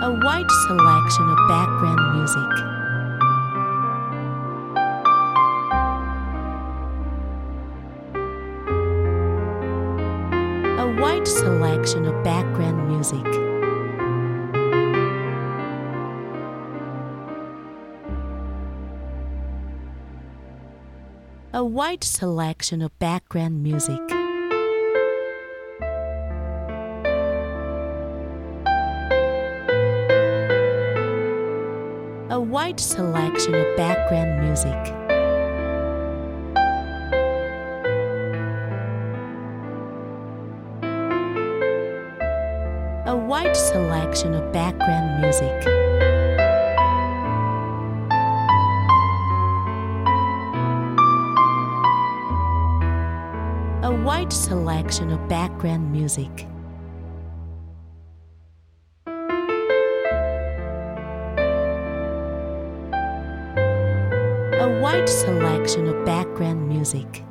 A wide selection of background music. A wide selection of background music. A wide selection of background music. A wide selection of background music. A wide selection of background music. A wide selection of background music. A wide selection of background music.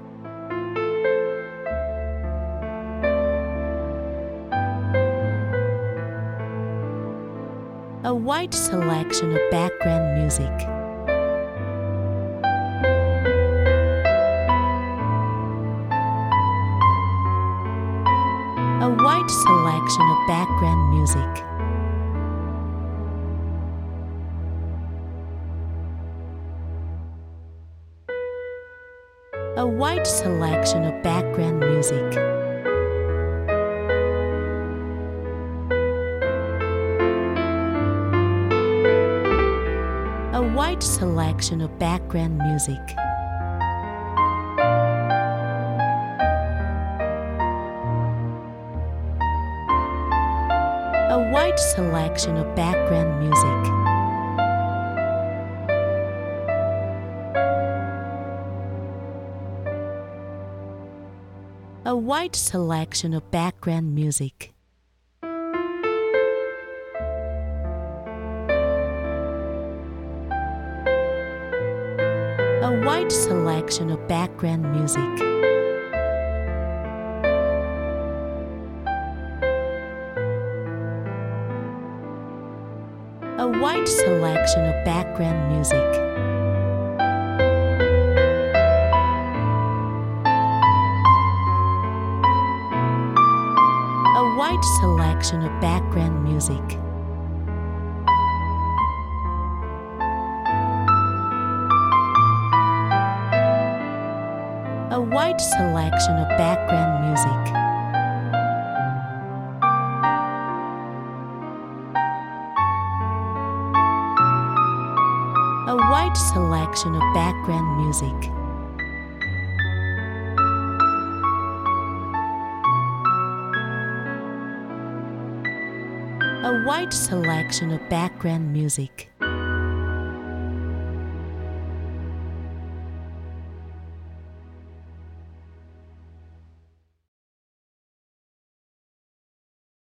A wide selection of background music. A wide selection of background music. A wide selection of background music. A wide selection of background music. A wide selection of background music. A wide selection of background music. A wide selection of background music. A wide selection of background music. A wide selection of background music. A wide selection of background music. A wide selection of background music. A wide selection of background music.